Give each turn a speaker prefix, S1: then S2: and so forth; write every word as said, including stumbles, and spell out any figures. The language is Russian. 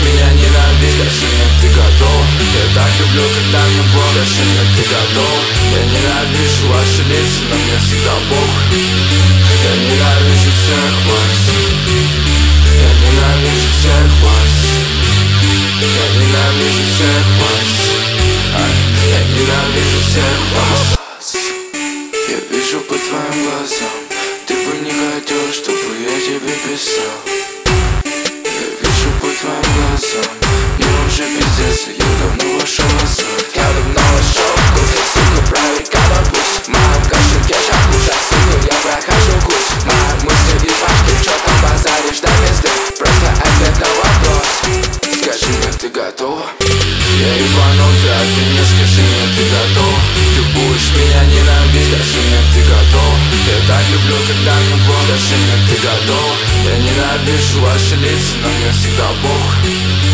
S1: меня ненавидеть, скажи мне, ты готов? Я так люблю, когда мне плохо, скажи мне, ты готов? Я ненавижу ваши лица, но мне всегда похуй. Я ненавижу всех вас. Я ненавижу всех вас. Я ненавижу всех вас. Я ненавижу всех вас. Я вижу по твоим глазам, ты бы не хотел, чтобы я тебе писал. Я вижу по твоим глазам, мне уже пиздец, и я давно вошел в азарт. Я давно вошел в кухню, сука, проверяла путь. В моем кошельке шагуша, сука, я прохожу курс. Мои мысли без важки, чё там базаришь до пизды? Просто ответ на вопрос, скажи мне, ты готова? Я ебанутый, а ты не скажи мне, ты готов? Ты будешь меня ненавидеть, скажи мне, ты готов? Я так люблю, когда мне плохо, скажи мне, ты готов? Я ненавижу ваши лица, но мне всегда похуй.